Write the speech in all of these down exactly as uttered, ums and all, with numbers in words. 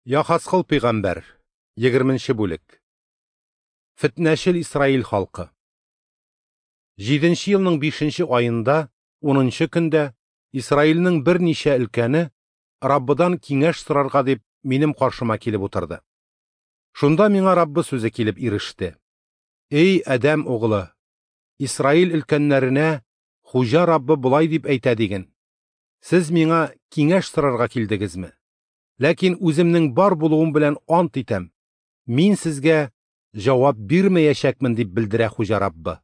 Яхасқыл пейғамбар, егерменче бүлек. Фитнәшел Исраил халқы. Җиденче елның бишенче айында, унынчы көндә, Исраилнең берничә өлкәне Раббыдан киңәш сорарга дип минем каршыма килеп утырды. Шунда миңа Раббы сүзе килеп иреште. Эй Адәм угылы, Исраил өлкәннәренә Хуҗа Раббы булай дип әйтә диген. Сез миңа киңәш сорарга килдегезме? Ләкин үземнең бар булуым белән ант итәм. Мин сезгә җавап бирмәячәкмен дип белдерә Хуҗа Раббы.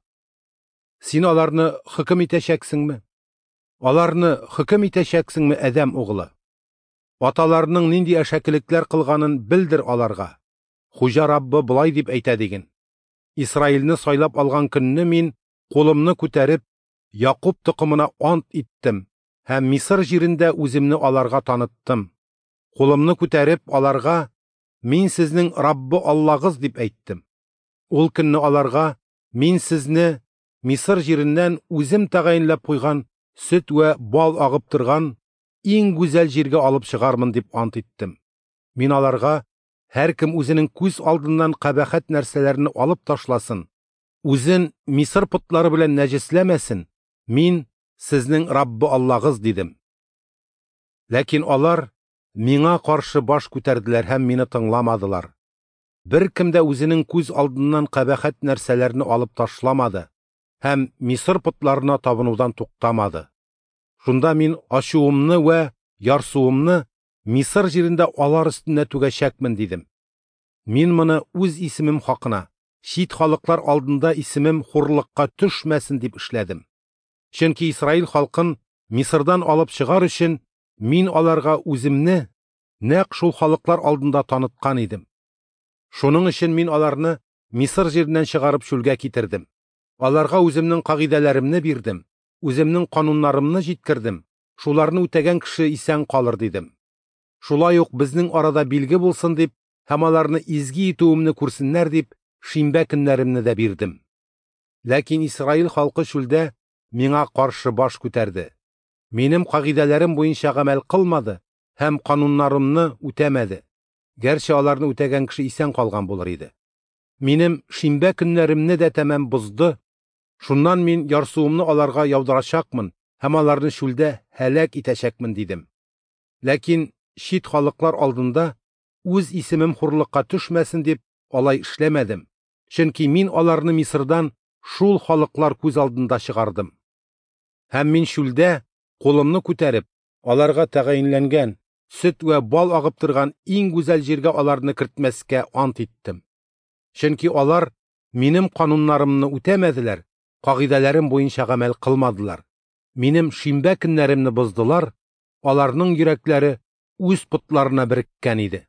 Син аларны хөкем итәчәксеңме? Аларны хөкем итәчәксеңме, Адәм угылы? Аталарының нинди әшәкелекләр кылганын белдер аларга. Хуҗа Раббы булай дип әйтә диген. Исраилне сайлап алган көнне мин кулымны күтәреп Якуб токымына ант иттем һәм Мисыр җирендә үземне аларга таныттым. Кулымны күтәреп аларга мин сезнең Раббы Аллагыз дип әйттем. Ул көнне аларга мин сезне Мисыр җиреннән үзем тәгаенләп куйган сөт вә бал агып торган иң гүзәл җиргә алып чыгармын дип ант иттем. Мин аларга һәркем үзенең күз алдыннан кабахәт нәрсәләрне алып ташласын, үзен Мисыр путлары белән нәҗесләмәсен. Мин сезнең Раббы Аллагыз дидем. Ләкин алар миңа каршы баш күтәрделәр һәм мине тыңламадылар. Бер кем дә үзенең күз алдыннан кабахәт нәрсәләрне алып ташламады һәм Мисыр путларына табынудан туктамады. Шунда мин ачуымны вә ярсуымны Мисыр җирендә алар өстенә түгәчәкмен дидем. Мин моны үз исемем хакына, чит халыклар алдында исемем хурлыкка төшмәсен дип эшләдем. Чөнки Исраил халкын Мисырдан алып чыгар өчен мин аларга үземне нәкъ шул халыклар алдында таныткан идем. Шуның өчен мин аларны Мисыр җиреннән чыгарып чүлгә китердем. Аларга үземнең кагыйдәләремне бирдем, үземнең кануннарымны җиткердем. Шуларны үтәгән кеше исән калыр дидем. Шулай ук безнең арада билге булсын дип һәм аларны изги итүемне күрсеннәр дип шимбә көннәремне дә бирдем. Ләкин Исраил халкы чүлдә миңа каршы баш күтәрде. Минем кагыйдәләрем буенча гамәл кылмады һәм кануннарымны үтәмәде. Гәрчә аларны үтәгән кеше исән калган булыр иде. Минем шимбә көннәремне дә тәмам бозды. Шуннан мин ярсуымны аларга яудырачакмын һәм аларны чүлдә һәлак итәчәкмен дидем. Ләкин чит халыклар алдында үз исемем хурлыкка төшмәсен дип алай эшләмәдем. Чөнки мин аларны Мисырдан шул халыклар күз алдында чыгардым. Һәм мин чүлдә кулымны күтәреп, аларга тәгаенләнгән сөт вә бал агып торган иң гүзәл җиргә аларны кертмәскә ант иттем. Чөнки алар минем кануннарымны үтәмәделәр, кагыйдәләрем буенча гамәл кылмадылар. Минем шимбә көннәремне боздылар, аларның йөрәкләре үз путларына береккән иде.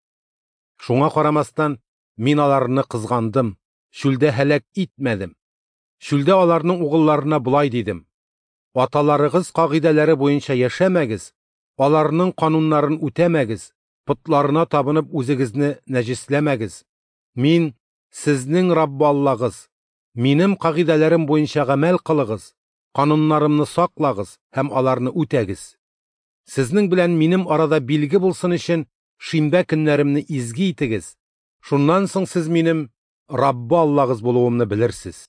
Шуңа карамастан мин аларны кызгандым, чүлдә һәлак итмәдем. Чүлдә аларның угылларына булай дидем. Аталарыгыз кагыйдәләре буенча яшәмәгез, аларның кануннарын үтәмәгез, путларына табынып үзегезне нәҗесләмәгез. Мин сезнең Раббы Аллагыз. Минем кагыйдәләрем буенча гамәл кылыгыз, кануннарымны саклагыз һәм аларны үтәгез. Сезнең белән минем арада билге булсын өчен шимбә көннәремне изги итегез. Шуннан соң сез минем Раббы Аллагыз булуымны белерсез.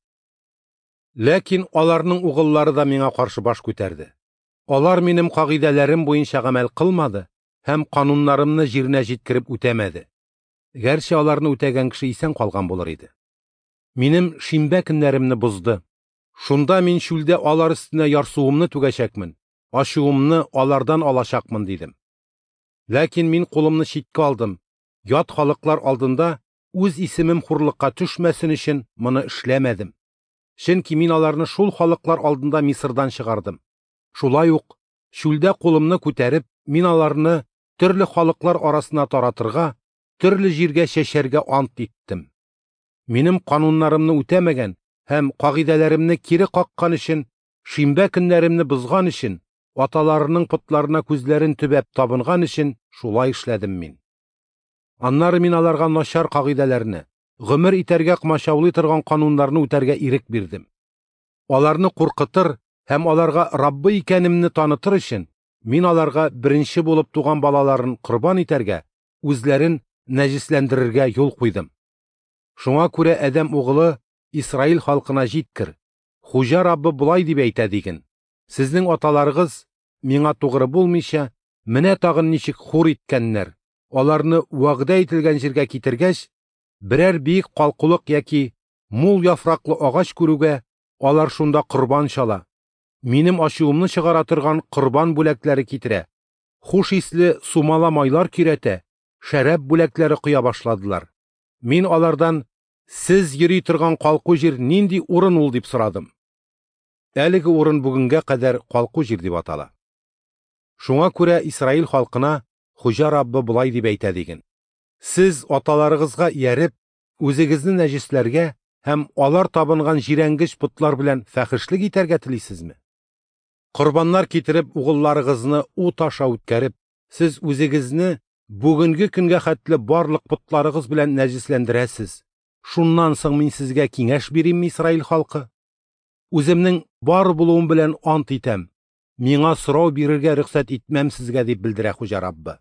Ләкин аларның угыллары да миңа каршы баш күтәрде. Алар минем кагыйдәләрем буенча гамәл кылмады һәм кануннарымны җиренә җиткереп үтәмәде. Гәрчә аларны үтәгән кеше исән калган булыр иде. Минем шимбә көннәремне бозды. Шунда мин чүлдә алар өстенә ярсуымны түгәчәкмен, ачуымны алардан алачакмын дидем. Ләкин мин кулымны читкә алдым. Ят халыклар алдында үз исемем хурлыкка төшмәсен өчен моны эшләмәдем. Чөнки мин аларны шул халыклар алдында Мисырдан чыгардым. Шулай ук чүлдә кулымны күтәреп, мин аларны төрле халыклар арасына таратырга, төрле җиргә чәчәргә ант иттем. Минем кануннарымны үтәмәгән һәм кагыйдәләремне кире каккан өчен, шимбә көннәремне бозган өчен, аталарының путларына күзләрен төбәп табынган өчен шулай эшләдем мин. Аннары мин аларга начар кагыйдәләрне, гомер итәргә кмачаулый торган кануннарны үтәргә ирек бирдем. Аларны куркытыр һәм аларга Раббы икәнемне танытыр өчен мин аларга беренче булып туган балаларын корбан итәргә үзләрен нәҗисләндерергә юл куйдым. Шуңа күрә Адәм угылы Исраил халкына җиткер. Хуҗа Раббы булай дип әйтә диген. Сезнең аталарыгыз миңа тугры булмыйча, менә тагын ничек хур иткәннәр. Аларны вәгъдә ителгән җиргә китергәч, берәр биек калкулык яки мул яфраклы агач күрүгә, алар шунда корбан чала. Минем ачуымны чыгара торган корбан бүләкләре китерә. Хуш исле сумала майлар кирәтә, шәраб бүләкләре куя башладылар. Мин алардан: "Сез йөри торган калку җир нинди урын ул?" дип сорадым. Әлеге урын бүгенгә кадәр калку җир дип атала. Шуңа күрә Исраил халкына Хуҗа Раббы булай дип әйтә диген. Сез аталарыгызга ияреп, үзегезне нәҗисләргә һәм алар табынган җирәнгеч путлар белән фәхешлек итәргә телисезме? Корбаннар китереп, угылларыгызны ут аша үткәреп, сез үзегезне бүгенге көнгә хәтле барлык путларыгыз белән нәҗисләндерәсез. Шуннан соң мин сезгә киңәш бирим, Исраил халкы. Үземнең бар булуым белән ант итәм, миңа сорау бирергә рөхсәт итмәм сезгә, дип белдерә Хуҗа Раббы.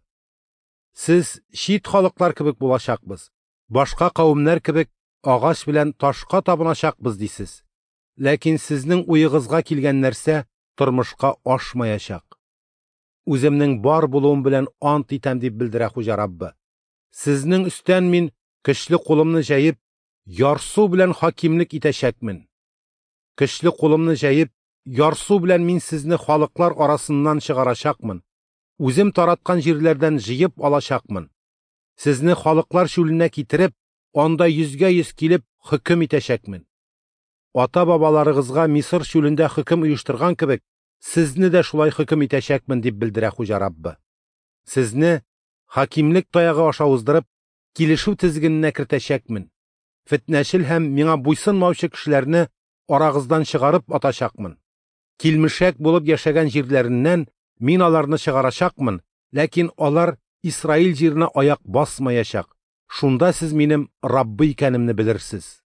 Сез чит халыклар кебек булачакбыз, башка кавемнәр кебек агач белән ташка табыначакбыз дисез. Ләкин сезнең уегызга килгән нәрсә тормышка ашмаячак. Үземнең бар булуым белән ант итәм, дип белдерә Хуҗа Раббы. Сезнең өстән мин көчле кулымны җәеп, ярсу белән хакимлек итәчәкмен. Көчле кулымны җәеп, ярсу белән мин сезне халыклар арасыннан чыгарачакмын. Үзем тараткан җирләрдән җыеп алачакмын. Сезне халыклар шүленә китереп, анда йөзгә йөз килеп хөкем итәчәкмен. Ата-бабаларыгызга Мисыр шүлендә хөкем оештырган кебек, сезне дә шулай хөкем итәчәкмен, дип белдерә Хуҗа Раббы. Сезне хакимлек таягы аша уздырып, килешү тезгененә кертәчәкмен. Фетнәчел һәм миңа буйсынмаучы кешеләрне арагыздан чыгарып атачакмын. Килмешәк булып яшәгән җирләреннән мин аларны чыгарачакмын, ләкин алар Исраил җиренә аяк басмаячак. Шунда сез минем Раббы икәнемне белерсез.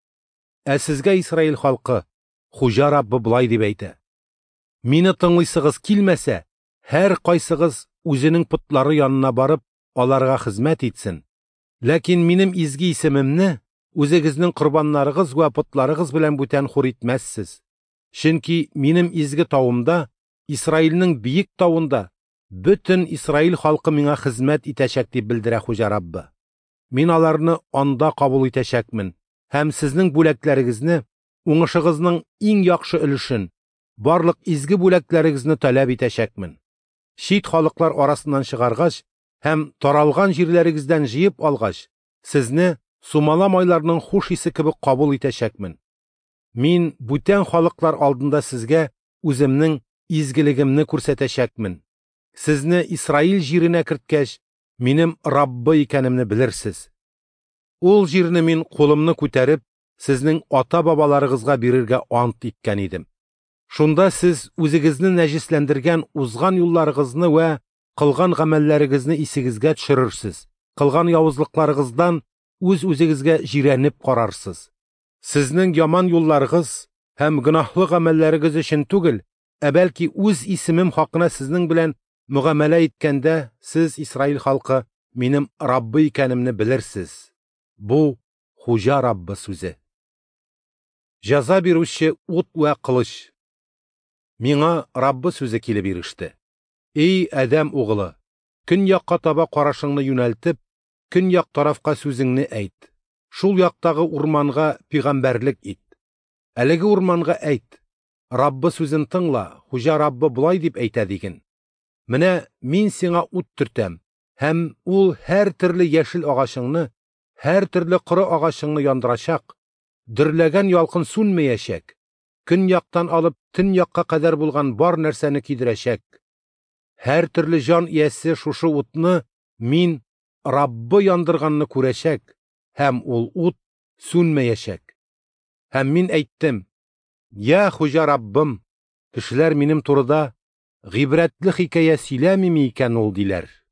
Ә сезгә, Исраил халкы, Хуҗа Раббы булай дип әйтә. Мине тыңлыйсыгыз килмәсә, һәр кайсыгыз үзенең путлары янына барып, аларга хезмәт итсен. Ләкин минем изге исемемне үзегезнең корбаннарыгыз вә путларыгыз белән бүтән хур итмәссез. Чөнки минем изге тавымда, Исраилнең биек тавында, бөтен Исраил халкы миңа хезмәт итәчәк, дип белдерә Хуҗа Раббы. Мин аларны анда кабул итәчәкмен һәм сезнең бүләкләрегезне, уңышыгызның иң яхшы өлешен, барлык изге бүләкләрегезне таләп итәчәкмен. Чит халыклар арасыннан чыгаргач һәм таралган җирләрегездән җыеп алгач, сезне сумала майларның хуш исе кебек кабул итәчәкмен. Мин бүтән халыклар алдында сезгә үземнең изгелегемне күрсәтәчәкмен. Сезне Исраил җиренә керткәч, минем Раббы икәнемне белерсез. Ул җирне мин кулымны күтәреп, сезнең ата-бабаларыгызга бирергә ант иткән идем. Шунда сез үзегезне нәҗисләндергән узган юлларыгызны вә кылган гамәлләрегезне исегезгә төшерерсез. Кылган явызлыкларыгыздан үз-үзегезгә җирәнеп карарсыз. Сезнең яман юлларыгыз һәм гөнаһлы гамәлләрегез өчен түгел, ә бәлки үз исемем хакына сезнең белән мөгамәлә иткәндә, сез, Исраил халкы, минем Раббы икәнемне белерсез. Бу Хуҗа Раббы сүзе. Җәза бирүче ут вә кылыч. Миңа Раббы сүзе килеп иреште. Эй Адәм угылы, көньякка таба карашыңны юнәлтеп, көньяк тарафка сүзеңне әйт. Шул яктагы урманга пигамбәрлек ит. Әлеге урманга әйт. Раббы сүзен тыңла, Хуҗа Раббы булай дип әйтә диген. Менә мин сиңа ут төртәм, һәм ул һәр төрле яшел агачыңны, һәр төрле коры агачыңны яндырачак. Дөрләгән ялкын сүнмәячәк. Көньяктан алып төньякка кадәр булган бар нәрсәне кидерәчәк. Һәр төрле җан иясе шушы утны мин Раббы яндырганны күрәчәк, һәм ул ут сүнмәячәк. Һәм мин әйттем: "Я Хуҗа Раббым, кешеләр минем турыда гыйбрәтле хикәя сөйләмиме икән ул", диләр.